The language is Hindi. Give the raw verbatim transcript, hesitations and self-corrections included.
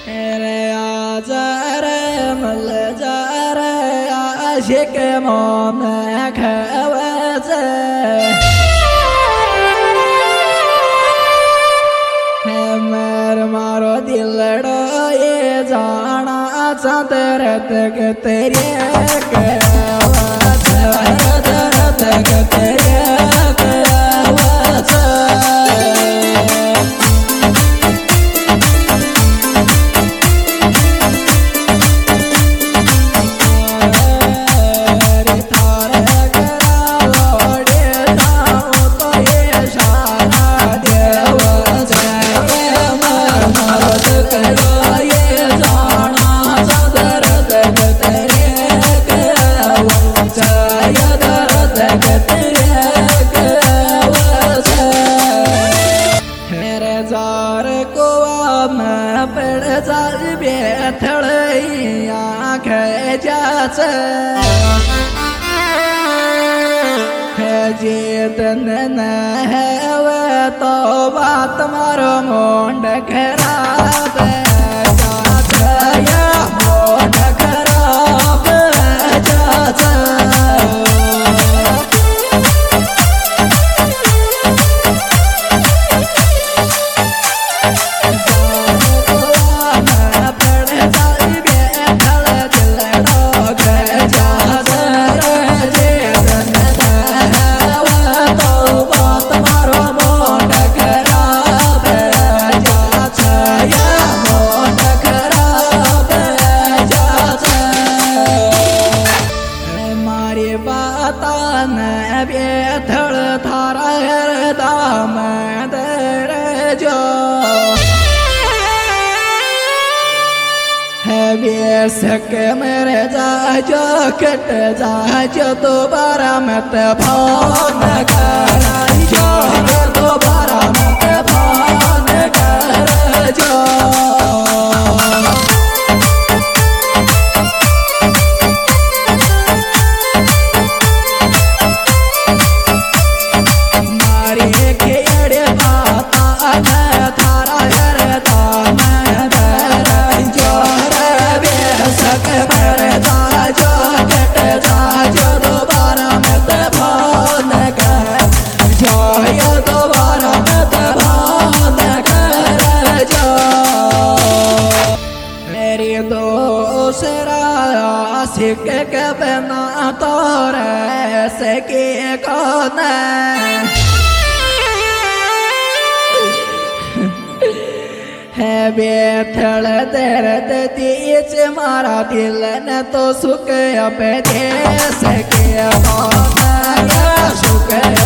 रे आजा रे मल जा रे आशिक मोम खवज मर मारो दिलड़ो ये जाना चंदरत के तेरे दरद के तेरे जेतन न है वे तो बात मारो मोंड खराब मोंड खराब सक मेरे जा जो कट जा जो दोबारा मत फोन कर जो दोबारा मत फोन कर जो के बना तोर सके कौन है बेथड़ दर्द दीच मारा दिल न तो सुख अब दे सके कौन सुख